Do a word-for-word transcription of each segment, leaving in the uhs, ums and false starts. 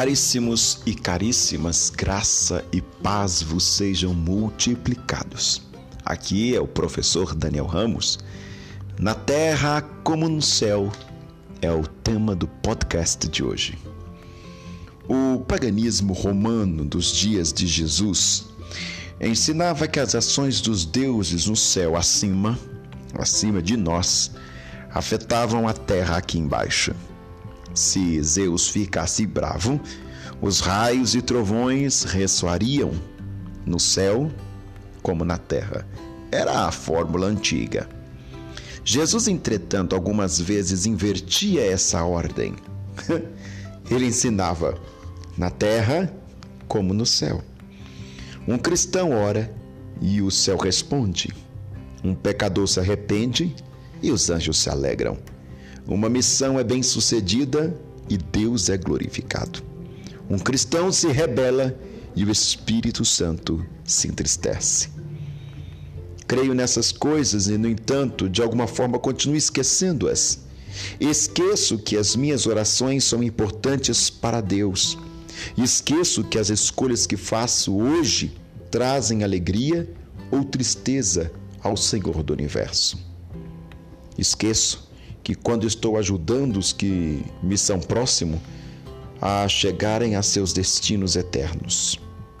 Caríssimos e caríssimas, graça e paz vos sejam multiplicados. Aqui é o professor Daniel Ramos. Na terra como no céu é o tema do podcast de hoje. O paganismo romano dos dias de Jesus ensinava que as ações dos deuses no céu acima, acima de nós, afetavam a terra aqui embaixo. Se Zeus ficasse bravo, os raios e trovões ressoariam no céu como na terra. Era a fórmula antiga. Jesus, entretanto, algumas vezes invertia essa ordem. Ele ensinava na terra como no céu. Um cristão ora e o céu responde. Um pecador se arrepende e os anjos se alegram. Uma missão é bem-sucedida e Deus é glorificado. Um cristão se rebela e o Espírito Santo se entristece. Creio nessas coisas e, no entanto, de alguma forma continuo esquecendo-as. Esqueço que as minhas orações são importantes para Deus. Esqueço que as escolhas que faço hoje trazem alegria ou tristeza ao Senhor do Universo. Esqueço que quando estou ajudando os que me são próximos a chegarem a seus destinos eternos.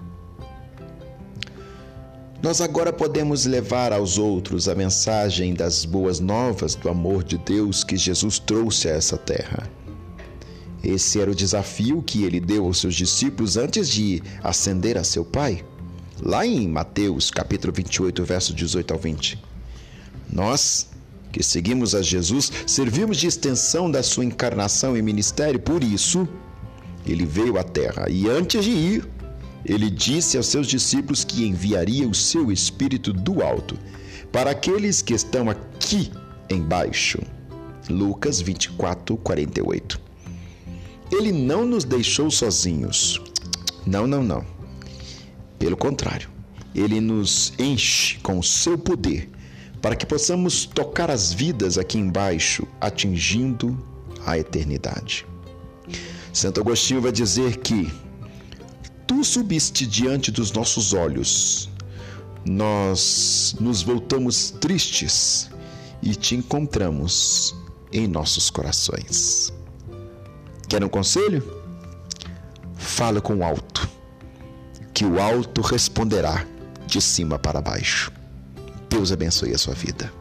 Nós agora podemos levar aos outros a mensagem das boas novas do amor de Deus que Jesus trouxe a essa terra. Esse era o desafio que ele deu aos seus discípulos antes de ascender a seu Pai. Lá em Mateus, capítulo vinte e oito, verso dezoito ao vinte. Nós, que seguimos a Jesus, servimos de extensão da sua encarnação e ministério. Por isso, ele veio à terra e antes de ir, ele disse aos seus discípulos que enviaria o seu Espírito do alto para aqueles que estão aqui embaixo. Lucas vinte e quatro, quarenta e oito. Ele não nos deixou sozinhos. Não, não, não. Pelo contrário, ele nos enche com o seu poder para que possamos tocar as vidas aqui embaixo, atingindo a eternidade. Santo Agostinho vai dizer que tu subiste diante dos nossos olhos, nós nos voltamos tristes e te encontramos em nossos corações. Quer um conselho? Fala com o alto, que o alto responderá de cima para baixo. Deus abençoe a sua vida.